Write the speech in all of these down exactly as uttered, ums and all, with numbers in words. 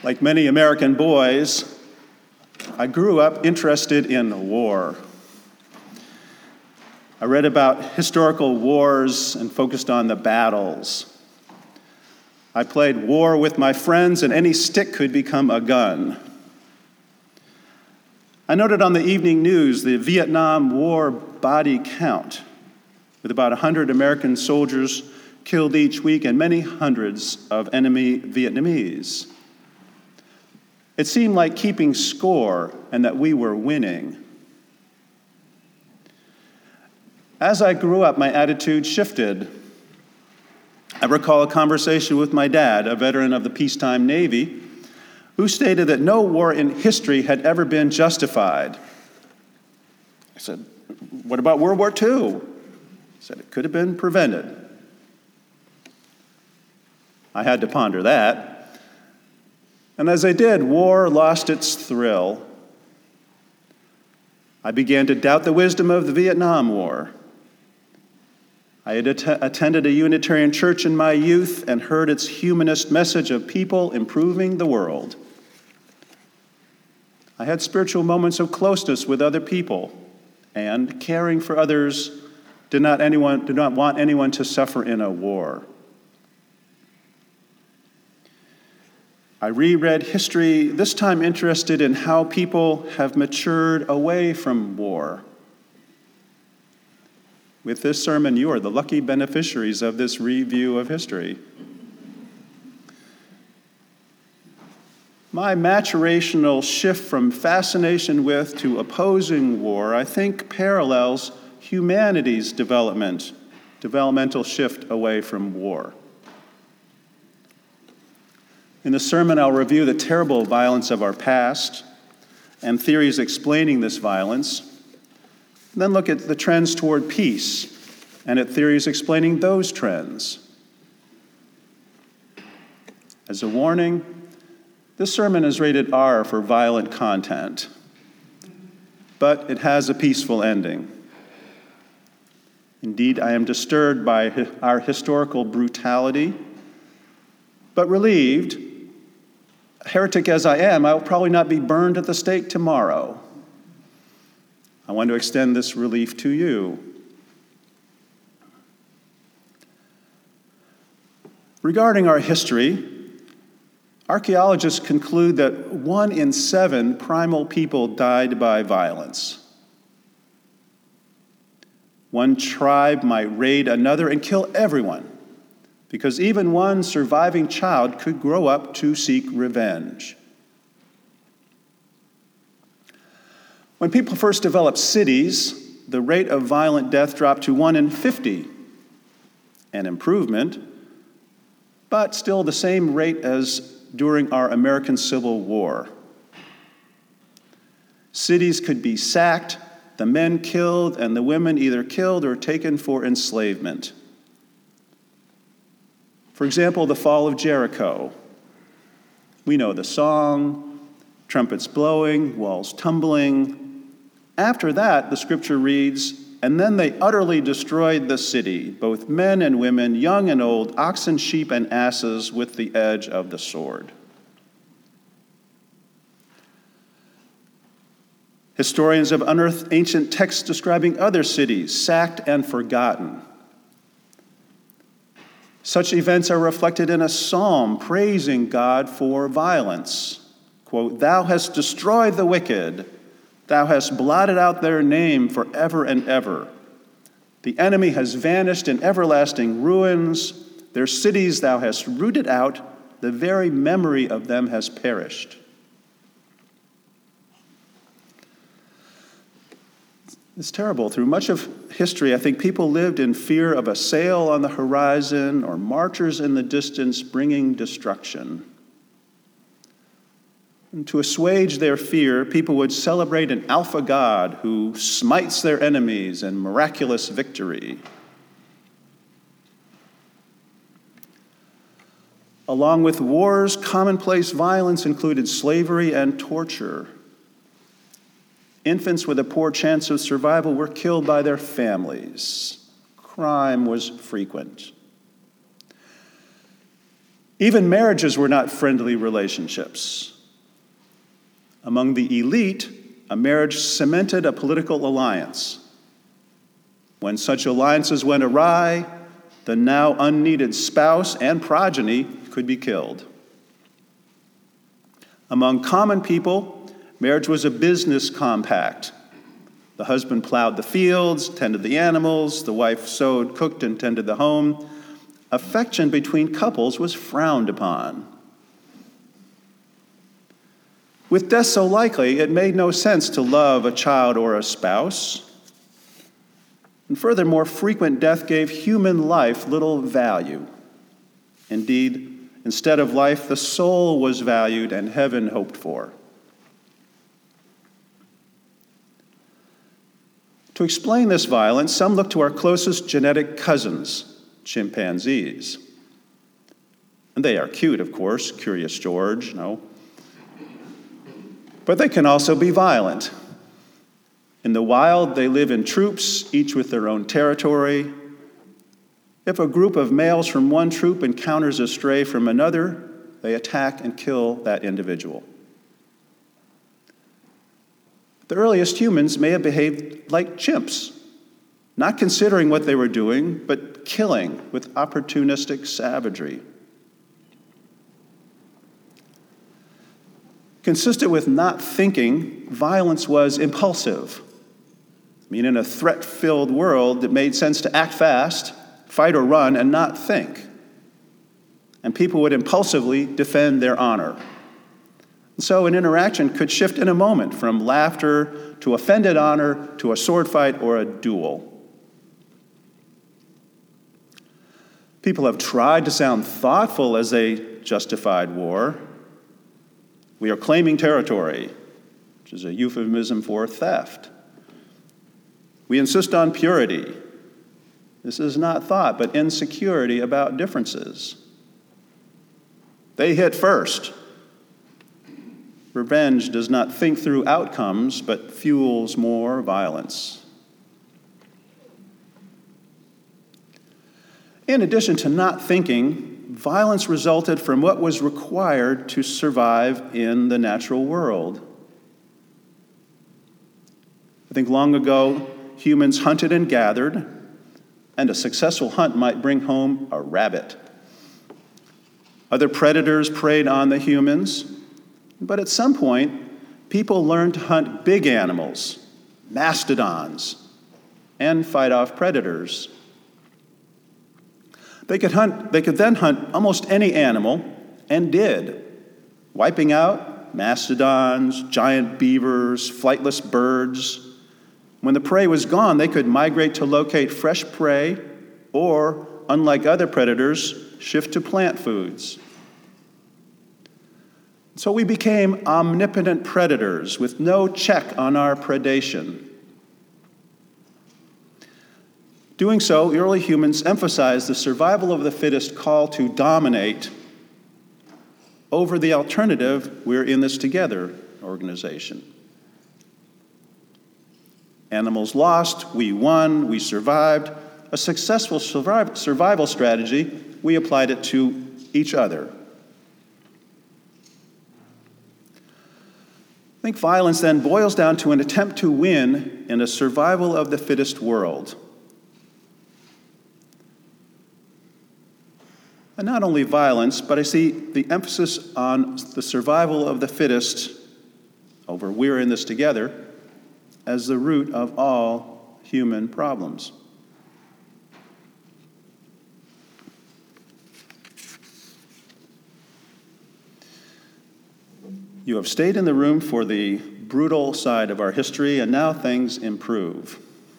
Like many American boys, I grew up interested in war. I read about historical wars and focused on the battles. I played war with my friends, and any stick could become a gun. I noted on the evening news the Vietnam War body count, with about one hundred American soldiers killed each week and many hundreds of enemy Vietnamese. It seemed like keeping score and that we were winning. As I grew up, my attitude shifted. I recall a conversation with my dad, a veteran of the peacetime Navy, who stated that no war in history had ever been justified. I said, "What about World War Two?" He said, "It could have been prevented." I had to ponder that. And as I did, war lost its thrill. I began to doubt the wisdom of the Vietnam War. I had att- attended a Unitarian church in my youth and heard its humanist message of people improving the world. I had spiritual moments of closeness with other people, and caring for others did not anyone did not want anyone to suffer in a war. I reread history, this time interested in how people have matured away from war. With this sermon, you are the lucky beneficiaries of this review of history. My maturational shift from fascination with to opposing war, I think, parallels humanity's development, developmental shift away from war. In the sermon, I'll review the terrible violence of our past and theories explaining this violence, and then look at the trends toward peace and at theories explaining those trends. As a warning, this sermon is rated R for violent content, but it has a peaceful ending. Indeed, I am disturbed by our historical brutality, but relieved. Heretic as I am, I will probably not be burned at the stake tomorrow. I want to extend this relief to you. Regarding our history, archaeologists conclude that one in seven primal people died by violence. One tribe might raid another and kill everyone, because even one surviving child could grow up to seek revenge. When people first developed cities, the rate of violent death dropped to one in fifty, an improvement, but still the same rate as during our American Civil War. Cities could be sacked, the men killed, and the women either killed or taken for enslavement. For example, the fall of Jericho. We know the song, trumpets blowing, walls tumbling. After that, the scripture reads, "And then they utterly destroyed the city, both men and women, young and old, oxen, sheep, and asses, with the edge of the sword." Historians have unearthed ancient texts describing other cities, sacked and forgotten. Such events are reflected in a psalm praising God for violence. Quote, "Thou hast destroyed the wicked. Thou hast blotted out their name forever and ever. The enemy has vanished in everlasting ruins. Their cities thou hast rooted out. The very memory of them has perished." It's terrible. Through much of history, I think people lived in fear of a sail on the horizon or marchers in the distance bringing destruction. And to assuage their fear, people would celebrate an alpha god who smites their enemies in miraculous victory. Along with wars, commonplace violence included slavery and torture. Infants with a poor chance of survival were killed by their families. Crime was frequent. Even marriages were not friendly relationships. Among the elite, a marriage cemented a political alliance. When such alliances went awry, the now unneeded spouse and progeny could be killed. Among common people, marriage was a business compact. The husband plowed the fields, tended the animals, the wife sewed, cooked, and tended the home. Affection between couples was frowned upon. With death so likely, it made no sense to love a child or a spouse. And furthermore, frequent death gave human life little value. Indeed, instead of life, the soul was valued and heaven hoped for. To explain this violence, some look to our closest genetic cousins, chimpanzees. And they are cute, of course, Curious George, no. But they can also be violent. In the wild, they live in troops, each with their own territory. If a group of males from one troop encounters a stray from another, they attack and kill that individual. The earliest humans may have behaved like chimps, not considering what they were doing, but killing with opportunistic savagery. Consistent with not thinking, violence was impulsive. I mean, in a threat-filled world, it made sense to act fast, fight or run, and not think. And people would impulsively defend their honor. And so an interaction could shift in a moment from laughter to offended honor to a sword fight or a duel. People have tried to sound thoughtful as they justified war. We are claiming territory, which is a euphemism for theft. We insist on purity. This is not thought, but insecurity about differences. They hit first. Revenge does not think through outcomes, but fuels more violence. In addition to not thinking, violence resulted from what was required to survive in the natural world. I think long ago, humans hunted and gathered, and a successful hunt might bring home a rabbit. Other predators preyed on the humans, but at some point, people learned to hunt big animals, mastodons, and fight off predators. They could hunt, they could then hunt almost any animal, and did, wiping out mastodons, giant beavers, flightless birds. When the prey was gone, they could migrate to locate fresh prey, or, unlike other predators, shift to plant foods. So we became omnipotent predators with no check on our predation. Doing so, early humans emphasized the survival of the fittest call to dominate over the alternative, we're in this together organization. Animals lost, we won, we survived. A successful surviv- survival strategy, we applied it to each other. I think violence then boils down to an attempt to win in a survival of the fittest world. And not only violence, but I see the emphasis on the survival of the fittest over we're in this together as the root of all human problems. You have stayed in the room for the brutal side of our history, and now things improve.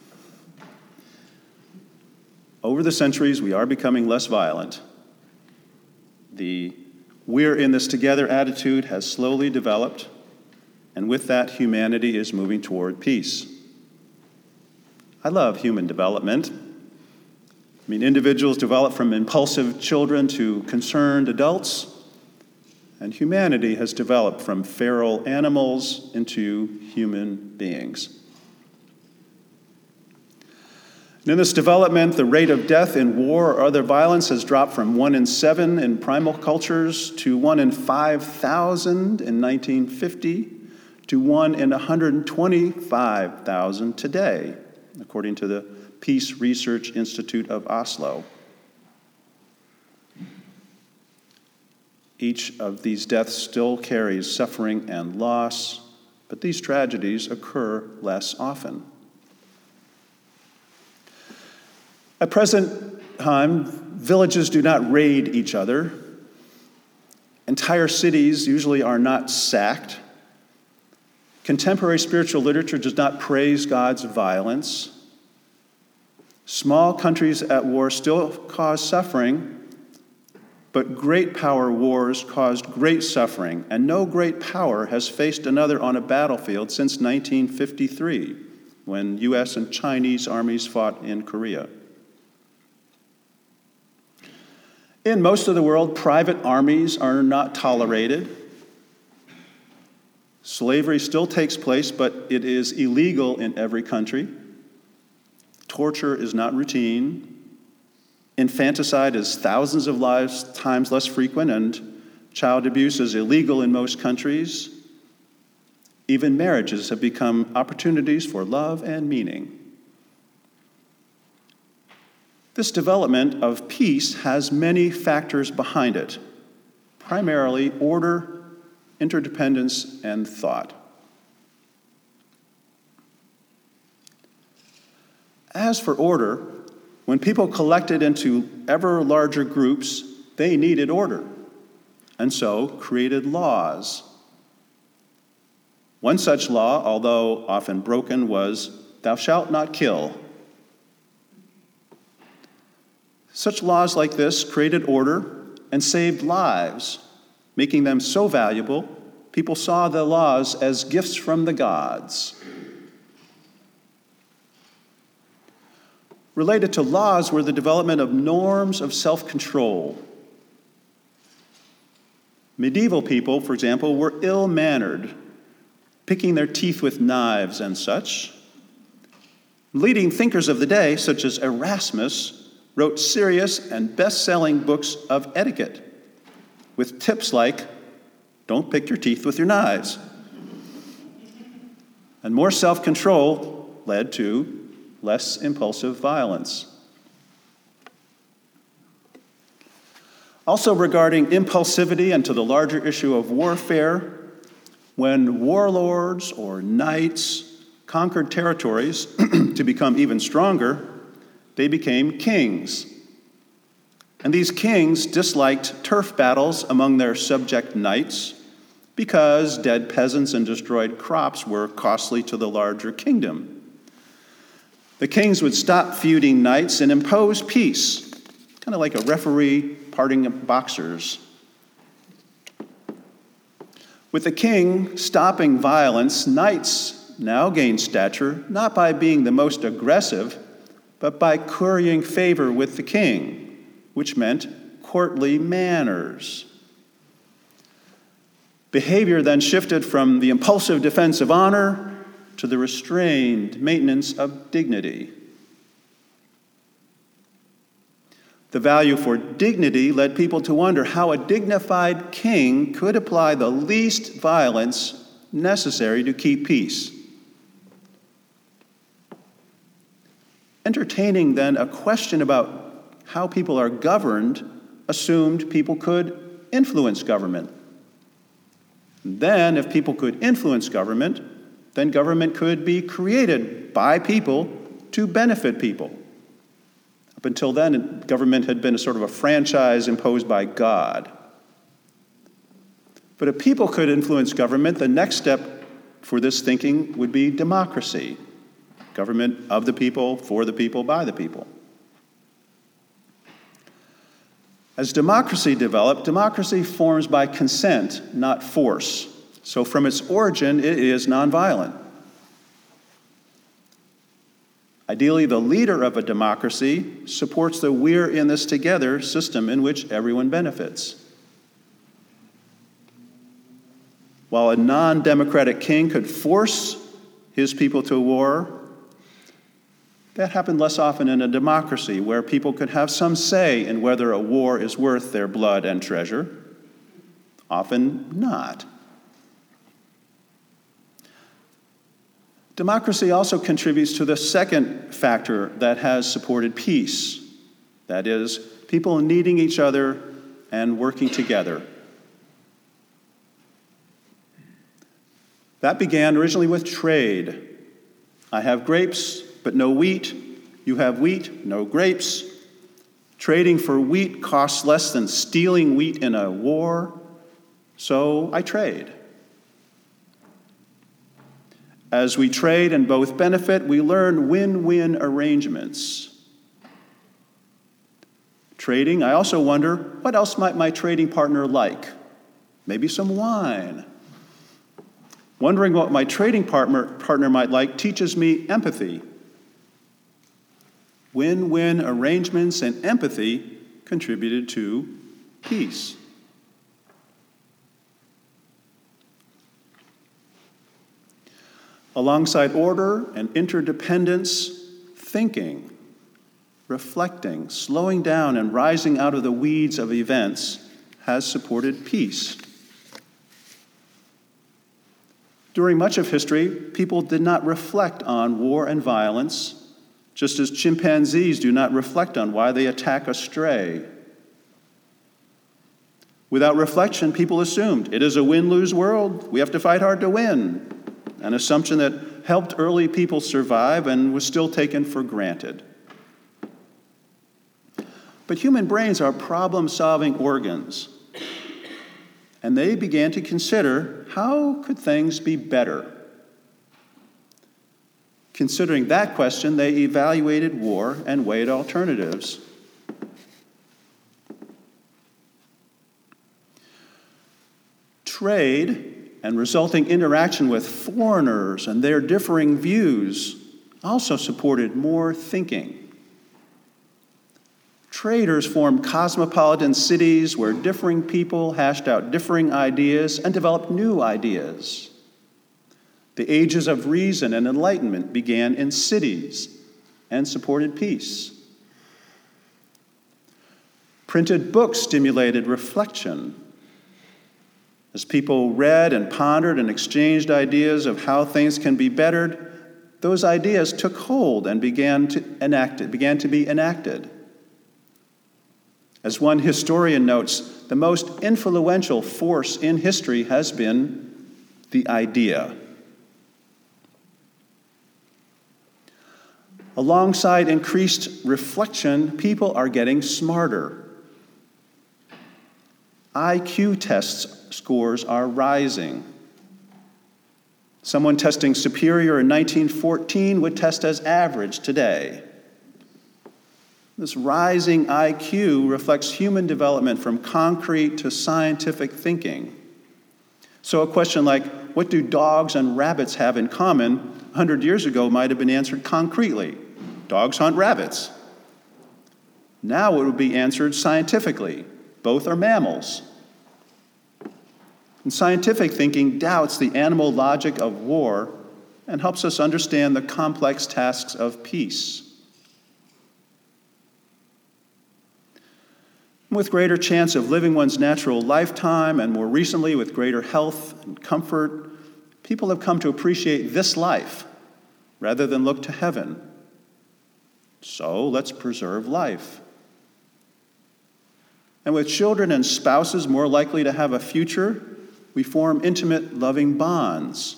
Over the centuries, we are becoming less violent. The we're in this together attitude has slowly developed, and with that, humanity is moving toward peace. I love human development. I mean, individuals develop from impulsive children to concerned adults, and humanity has developed from feral animals into human beings. In this development, the rate of death in war or other violence has dropped from one in seven in primal cultures to one in five thousand in nineteen fifty to one in one hundred twenty-five thousand today, according to the Peace Research Institute of Oslo. Each of these deaths still carries suffering and loss, but these tragedies occur less often. At present time, villages do not raid each other. Entire cities usually are not sacked. Contemporary spiritual literature does not praise God's violence. Small countries at war still cause suffering, but great power wars caused great suffering, and no great power has faced another on a battlefield since nineteen fifty-three, when U S and Chinese armies fought in Korea. In most of the world, private armies are not tolerated. Slavery still takes place, but it is illegal in every country. Torture is not routine. Infanticide is thousands of lives times less frequent, and child abuse is illegal in most countries. Even marriages have become opportunities for love and meaning. This development of peace has many factors behind it, primarily order, interdependence, and thought. As for order, when people collected into ever larger groups, they needed order, and so created laws. One such law, although often broken, was, "Thou shalt not kill." Such laws like this created order and saved lives, making them so valuable, people saw the laws as gifts from the gods. Related to laws were the development of norms of self-control. Medieval people, for example, were ill-mannered, picking their teeth with knives and such. Leading thinkers of the day, such as Erasmus, wrote serious and best-selling books of etiquette with tips like, don't pick your teeth with your knives. And more self-control led to less impulsive violence. Also regarding impulsivity and to the larger issue of warfare, when warlords or knights conquered territories to become even stronger, they became kings. And these kings disliked turf battles among their subject knights because dead peasants and destroyed crops were costly to the larger kingdom. The kings would stop feuding knights and impose peace, kind of like a referee parting boxers. With the king stopping violence, knights now gained stature not by being the most aggressive, but by currying favor with the king, which meant courtly manners. Behavior then shifted from the impulsive defense of honor to the restrained maintenance of dignity. The value for dignity led people to wonder how a dignified king could apply the least violence necessary to keep peace. Entertaining then a question about how people are governed assumed people could influence government. Then, if people could influence government, then government could be created by people to benefit people. Up until then, government had been a sort of a franchise imposed by God. But if people could influence government, the next step for this thinking would be democracy. Government of the people, for the people, by the people. As democracy developed, democracy forms by consent, not force. So from its origin, it is nonviolent. Ideally, the leader of a democracy supports the we're in this together system in which everyone benefits. While a non-democratic king could force his people to war, That happened less often in a democracy where people could have some say in whether a war is worth their blood and treasure. Often not. Democracy also contributes to the second factor that has supported peace. That is, people needing each other and working together. That began originally with trade. I have grapes, but no wheat. You have wheat, no grapes. Trading for wheat costs less than stealing wheat in a war, so I trade. As we trade and both benefit, we learn win-win arrangements. Trading, I also wonder, what else might my trading partner like? Maybe some wine. Wondering what my trading partner, partner might like teaches me empathy. Win-win arrangements and empathy contributed to peace. Alongside order and interdependence, thinking, reflecting, slowing down, and rising out of the weeds of events has supported peace. During much of history, people did not reflect on war and violence, just as chimpanzees do not reflect on why they attack a stray. Without reflection, people assumed it is a win-lose world. We have to fight hard to win. An assumption that helped early people survive and was still taken for granted. But human brains are problem-solving organs, and they began to consider, how could things be better? Considering that question, they evaluated war and weighed alternatives. Trade and resulting interaction with foreigners and their differing views also supported more thinking. Traders formed cosmopolitan cities where differing people hashed out differing ideas and developed new ideas. The ages of reason and enlightenment began in cities and supported peace. Printed books stimulated reflection. As people read and pondered and exchanged ideas of how things can be bettered, those ideas took hold and began to enact, began to be enacted. As one historian notes, the most influential force in history has been the idea. Alongside increased reflection, people are getting smarter. I Q test scores are rising. Someone testing superior in nineteen fourteen would test as average today. This rising I Q reflects human development from concrete to scientific thinking. So a question like, what do dogs and rabbits have in common, one hundred years ago might have been answered concretely. Dogs hunt rabbits. Now it would be answered scientifically. Both are mammals. And scientific thinking doubts the animal logic of war and helps us understand the complex tasks of peace. With greater chance of living one's natural lifetime, and more recently with greater health and comfort, people have come to appreciate this life rather than look to heaven. So let's preserve life. And with children and spouses more likely to have a future, we form intimate, loving bonds.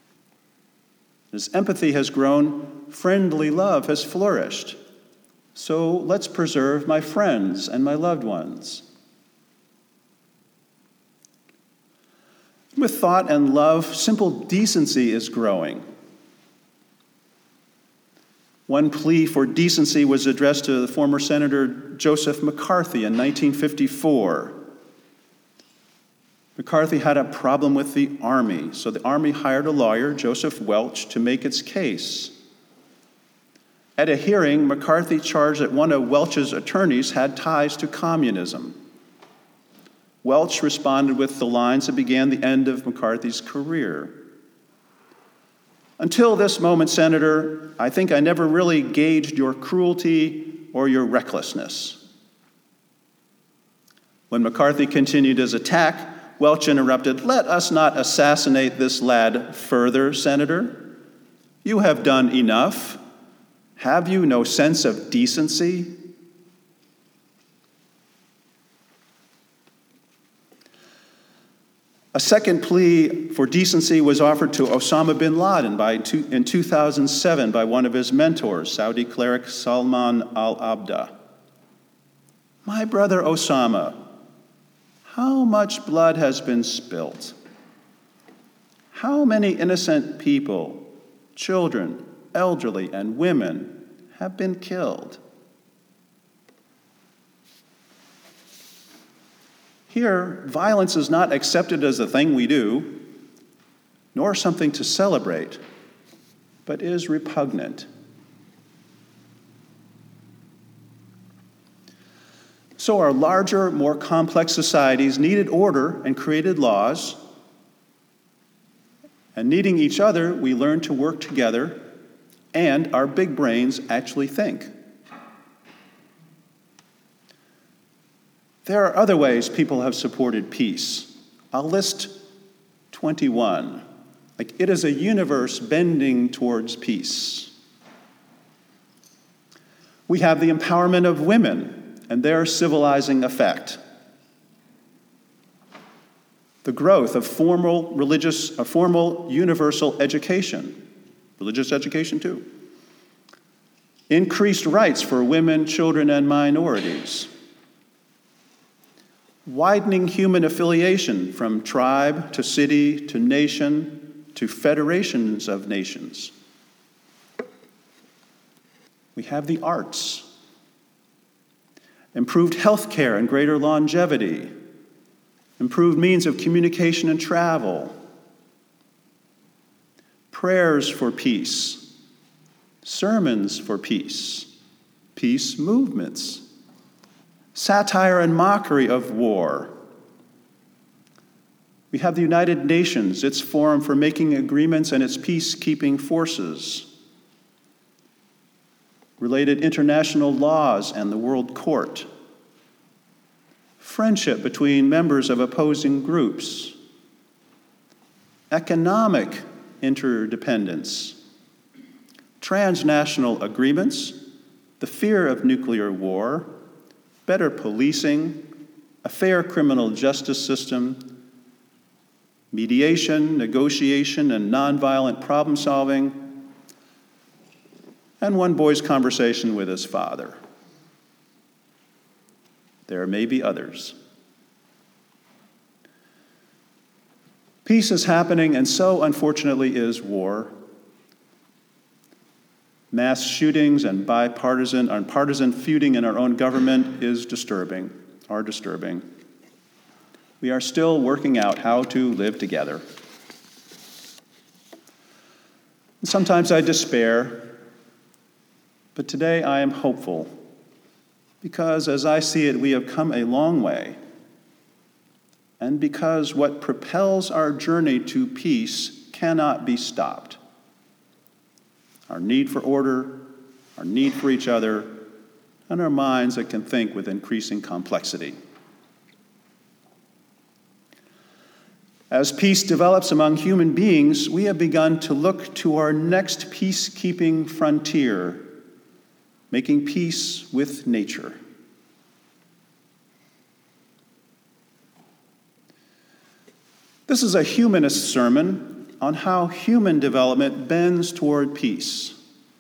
As empathy has grown, friendly love has flourished. So let's preserve my friends and my loved ones. With thought and love, simple decency is growing. One plea for decency was addressed to the former Senator Joseph McCarthy in nineteen fifty-four. McCarthy had a problem with the Army, so the Army hired a lawyer, Joseph Welch, to make its case. At a hearing, McCarthy charged that one of Welch's attorneys had ties to communism. Welch responded with the lines that began the end of McCarthy's career. Until this moment, Senator, I think I never really gauged your cruelty or your recklessness. When McCarthy continued his attack, Welch interrupted, "Let us not assassinate this lad further, Senator. You have done enough. Have you no sense of decency?" A second plea for decency was offered to Osama bin Laden by two, in two thousand seven by one of his mentors, Saudi cleric Salman al-Abda. "My brother Osama, how much blood has been spilt? How many innocent people, children, elderly, and women have been killed?" Here, violence is not accepted as a thing we do, nor something to celebrate, but is repugnant. So our larger, more complex societies needed order and created laws, and needing each other, we learned to work together, and our big brains actually think. There are other ways people have supported peace. I'll list twenty-one. Like, it is a universe bending towards peace. We have the empowerment of women and their civilizing effect. The growth of formal religious, a formal universal education, religious education too. Increased rights for women, children, and minorities. Widening human affiliation from tribe to city to nation to federations of nations. We have the arts. Improved health care and greater longevity. Improved means of communication and travel. Prayers for peace. Sermons for peace. Peace movements. Satire and mockery of war. We have the United Nations, its forum for making agreements and its peacekeeping forces. Related international laws and the World Court. Friendship between members of opposing groups. Economic interdependence. Transnational agreements. The fear of nuclear war. Better policing, a fair criminal justice system, mediation, negotiation, and nonviolent problem solving, and one boy's conversation with his father. There may be others. Peace is happening, and so, unfortunately, is war. Mass shootings and bipartisan and partisan feuding in our own government is disturbing, are disturbing. We are still working out how to live together. And sometimes I despair, but today I am hopeful, because as I see it, we have come a long way, and because what propels our journey to peace cannot be stopped. Our need for order, our need for each other, and our minds that can think with increasing complexity. As peace develops among human beings, we have begun to look to our next peacekeeping frontier, making peace with nature. This is a humanist sermon on how human development bends toward peace.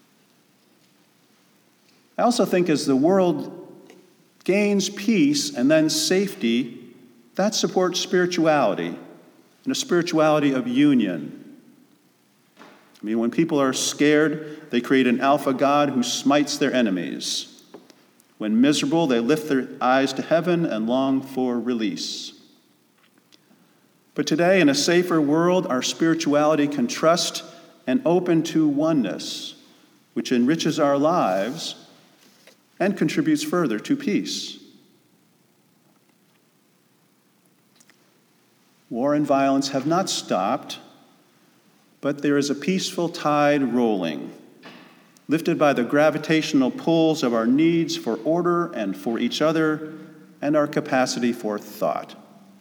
I also think as the world gains peace and then safety, that supports spirituality, and a spirituality of union. I mean, when people are scared, they create an alpha God who smites their enemies. When miserable, they lift their eyes to heaven and long for release. But today, in a safer world, our spirituality can trust and open to oneness, which enriches our lives and contributes further to peace. War and violence have not stopped, But there is a peaceful tide rolling, lifted by the gravitational pulls of our needs for order and for each other and our capacity for thought.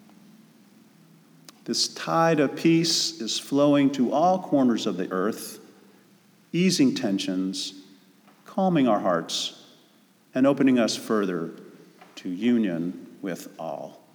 This tide of peace is flowing to all corners of the earth, easing tensions, calming our hearts, and opening us further to union with all.